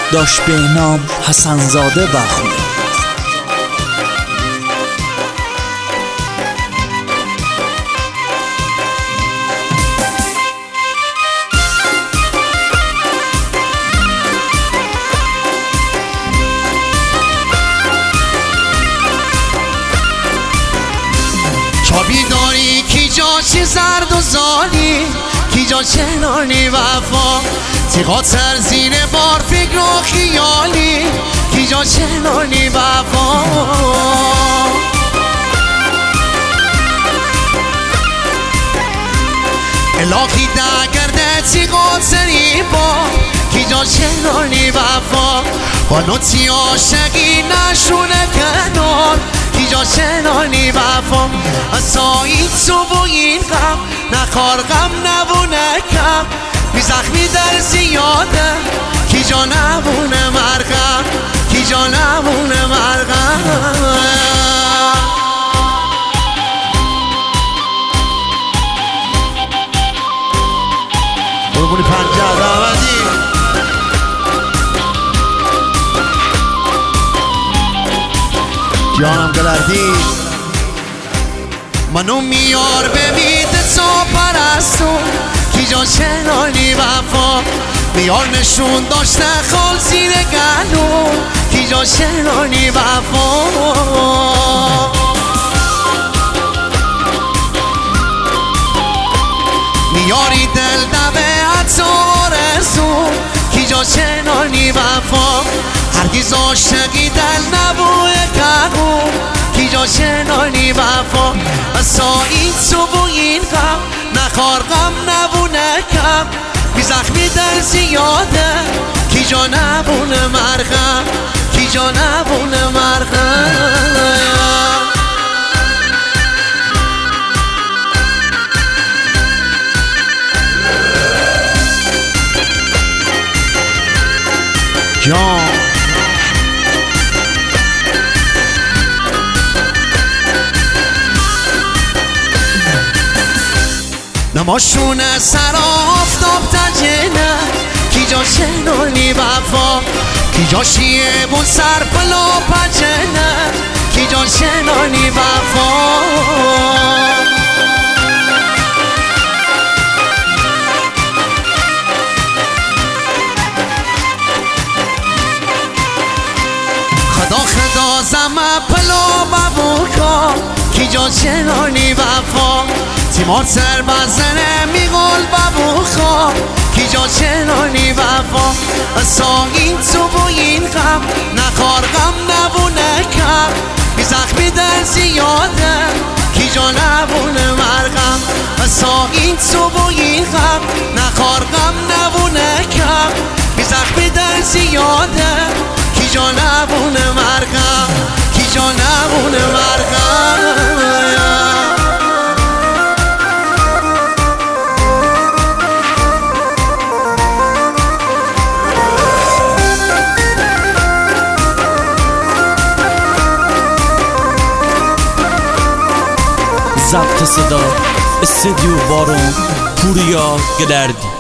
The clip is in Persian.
داشت به نام حسنزاده بخونه. چابی داری کی جاش زرد و زالی، کی جا چنانی وفا، تیغا زیر بار فکر و خیالی، کی جا چنانی وفا. الهی دگرده تیغا زری بار، کی جا چنانی وفا، قانوتی عاشقی نشونه کنار، کی جا چنانی وفا. اصایی تو و این غم نخوار غم نبونه کم، بی زخمی در زیاده کی جا نبونه مرغم، کی جا نبونه مرغم. قربونی پنجه دعوتی جانم گلردی، منو میار به میده تو پرستو، کی جا چنانی وفا، میار نشون داشته خال زیر گلو، کی جا چنانی وفا. میاری دل دبه حتی آرزو، کی جا چنانی وفا، هرگز عاشقی دل نبوه کهو، کی جا چنانی وفا. اصایی تو و این غم نخوار غم نبونه کم، بی زخمی در زیاده کی جا نبونه مرغم، کی جا نبونه مرغم. جان نماشونه سر آفتاب تجنه، کی جا چنانی وفا، کی جا شیه بون سر پلا پجنه، کی جا چنانی وفا. خدا زمه پلا ببوکا، کی جا چنانی وفا، تیمار سر بزنه میگل ببوخا، کی جا چنانی وفا. اصایی تو و این غم نخوار غم نبونه کم، بی زخمی در زیاده کی جا نبونه مرغم. اصایی تو و این غم نخوار غم نبونه کم، بی زخمی در زیاده کی جا نبونه مرغم، کی جا نبونه مرغم. ضبط صدا استودیو بارون، پوریا گلردی.